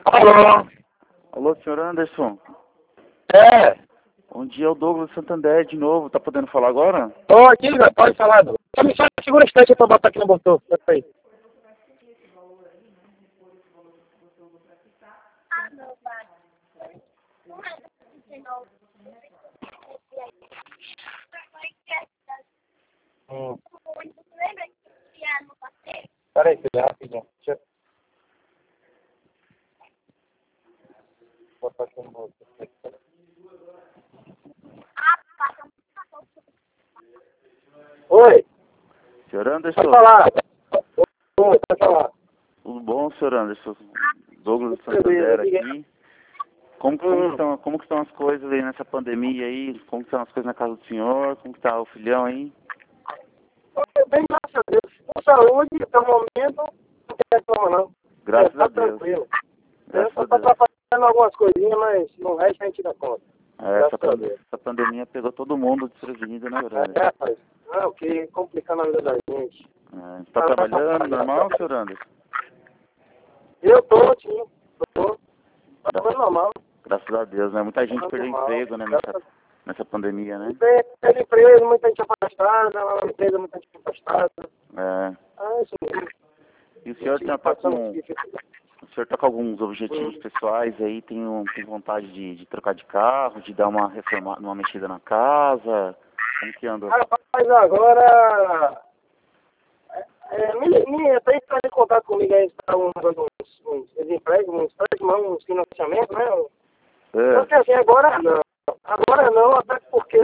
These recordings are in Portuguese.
Alô? Alô, senhor Anderson. É. Bom dia, é o Douglas Santander de novo. Tá podendo falar agora? Tô aqui, pode falar. Só segura um instante pra botar aqui no botão. Aí. Peraí, filha, rapidinho. Deixa eu botar aqui no botão. Oi. Senhor Anderson. Pode falar. Oi, pode falar. Tudo bom, senhor Anderson? Douglas Santander aqui. Como que estão as coisas aí nessa pandemia aí? Como que estão as coisas na casa do senhor? Como que tá o filhão aí? Bem, graças a Deus. Com saúde, até o momento, não tem problema não. Graças a Tá Deus. tranquilo. Graças Eu a tô Deus. fazendo algumas coisinhas, mas no resto a gente dá conta. Essa pandemia pegou todo mundo desprevenido, né, senhor Anderson? Rapaz. Ah, o que complicando a vida da gente. Tá trabalhando normal, senhor Anderson? Eu tô, sim. Tô. Tá trabalhando normal. Graças a Deus, né? Muita gente perdeu emprego, né, nessa pandemia, né? Tem empresa, muita gente afastada, uma empresa, muita gente afastada. Isso mesmo. E o senhor o senhor tá com alguns objetivos pessoais aí? Tem vontade de trocar de carro, de dar uma reformada, uma mexida na casa? Como que anda? Rapaz, agora... Até entrar em contato comigo aí, estavam dando uns empréstimos, uns financiamentos, né? Só que assim, agora não, até porque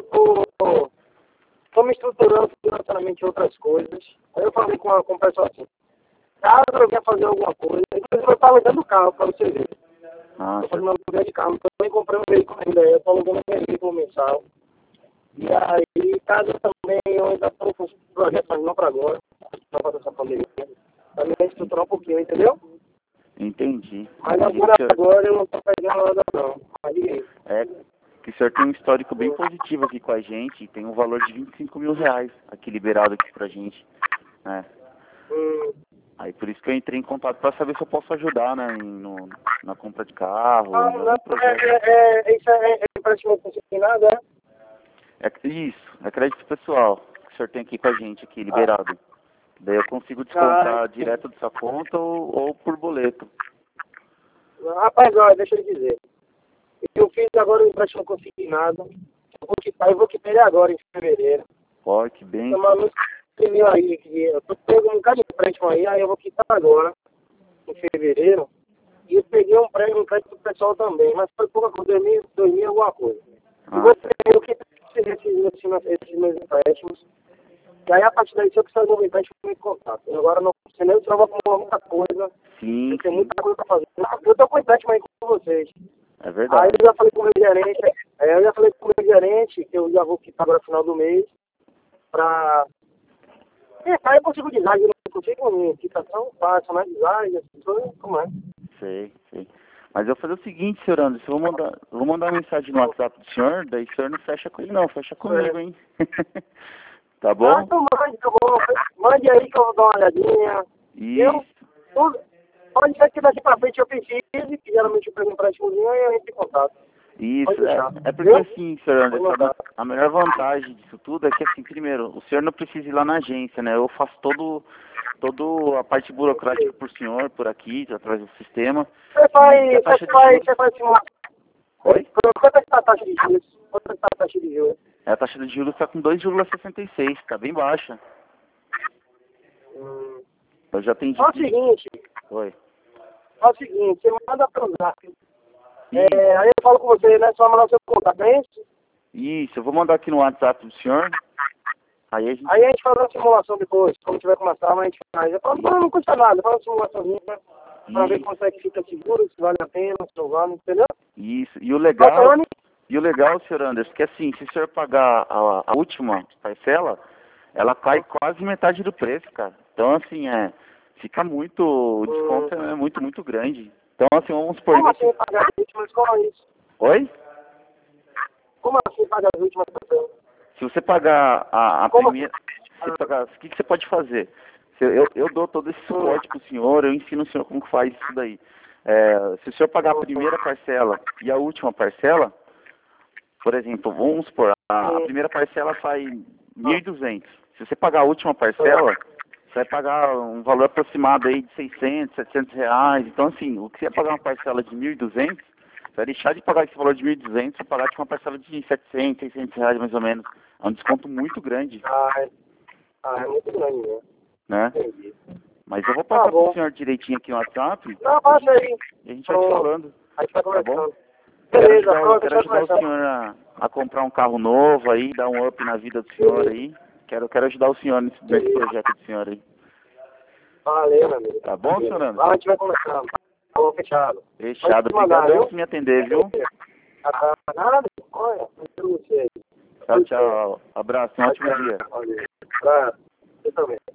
tô me estruturando financeiramente em outras coisas. Aí eu falei com o pessoal assim, caso eu quer fazer alguma coisa, inclusive eu estava alugando carro para você ver. Tô fazendo aluguel de carro, eu também comprei um veículo ainda, eu tô alugando um veículo mensal. E aí, caso também eu ainda estou com projetos, mas não para agora, não para essa pandemia, para me estruturar um pouquinho, entendeu? Entendi. Mas agora eu não estou pegando nada não. Mas diga aí. Que o senhor tem um histórico bem positivo aqui com a gente, tem um valor de R$25 mil aqui liberado aqui pra gente, né? Aí por isso que eu entrei em contato para saber se eu posso ajudar, né, na compra de carro. Isso é empréstimo consignado, é? Isso, é crédito pessoal que o senhor tem aqui com a gente, aqui liberado. Daí eu consigo descontar direto dessa conta ou por boleto. Rapaz, olha, deixa eu dizer. Eu fiz agora o empréstimo consignado. Eu vou quitar ele agora, em fevereiro. Ó, que bem. Eu tô pegando um bocado de empréstimo aí eu vou quitar agora, em fevereiro. E eu peguei um crédito pessoal também, mas foi pouca coisa, 2000 alguma coisa. Eu quitar esses meus empréstimos. E aí, a partir daí, se eu precisar de um empréstimo, eu me contato. Agora, não sei nem se eu vou acumular muita coisa. Sim. Tem muita coisa pra fazer. Eu tô com empréstimo aí com vocês. É verdade. Aí eu já falei com o meu gerente, que eu já vou quitar agora no final do mês, pra... Aí eu consigo design, eu não consigo quitação fácil, né? Design, como é? Sei. Mas eu vou fazer o seguinte, senhor Anderson, eu vou mandar uma mensagem no WhatsApp do senhor, daí o senhor não fecha com ele não, fecha comigo, hein? Tá bom? Então mande aí que eu vou dar uma olhadinha. Isso. Pode ser que daqui pra frente eu precise, que geralmente eu pego um empréstimozinho e eu entro em contato. Isso, é porque assim, senhor Anderson, a melhor vantagem disso tudo é que assim, primeiro, o senhor não precisa ir lá na agência, né? Eu faço toda a parte burocrática por senhor, por aqui, através do sistema. Você faz simulação. Oi? Quanto é que tá a taxa de juros? A taxa de juros está com 2,66, tá bem baixa. Eu já atendi. Faz o seguinte. Oi. Faz o seguinte, você manda pro zap. Aí eu falo com você, né? Só mandar o seu contato, é isso? Isso, eu vou mandar aqui no WhatsApp do senhor. Aí a gente faz uma simulação depois, quando tiver começar, a gente faz. Não custa nada, faz uma simulaçãozinha pra ver como é que fica seguro, se vale a pena, se não vale, entendeu? Isso, e o legal, senhor Anderson, que assim, se o senhor pagar a última parcela, ela cai quase metade do preço, cara. Então assim, fica muito, o desconto é muito grande. Então assim, vamos supor... Como assim pagar as últimas? Como é isso? Oi? Como assim pagar as últimas parcelas? Se você pagar a primeira... O que você pode fazer? Eu dou todo esse suporte pro senhor, eu ensino o senhor como que faz isso daí. se o senhor pagar a primeira parcela e a última parcela, por exemplo, vamos supor, a primeira parcela sai 1.200. Se você pagar a última parcela, você vai pagar um valor aproximado aí de 600, 700 reais. Então, assim, o que você ia pagar uma parcela de 1.200, você vai deixar de pagar esse valor de 1.200 e pagar tipo, uma parcela de 700, 600 reais mais ou menos. É um desconto muito grande. É muito grande, né? Entendi. Mas eu vou passar pro senhor direitinho aqui no WhatsApp. Não, passa aí. E a gente vai te falando. A gente vai Tá bom? conversando. Beleza, quero ajudar o senhor a comprar um carro novo aí, dar um up na vida do senhor aí. Quero ajudar o senhor nesse projeto do senhor aí. Valeu, meu amigo. Tá bom, senhor Anderson? Lá a gente vai conversando. Tá bom, fechado. Fechado. Obrigado por me atender, viu? Nada, olha, eu não sei. Tchau, tchau. Abraço, um ótimo dia. Valeu. Abraço. Você também.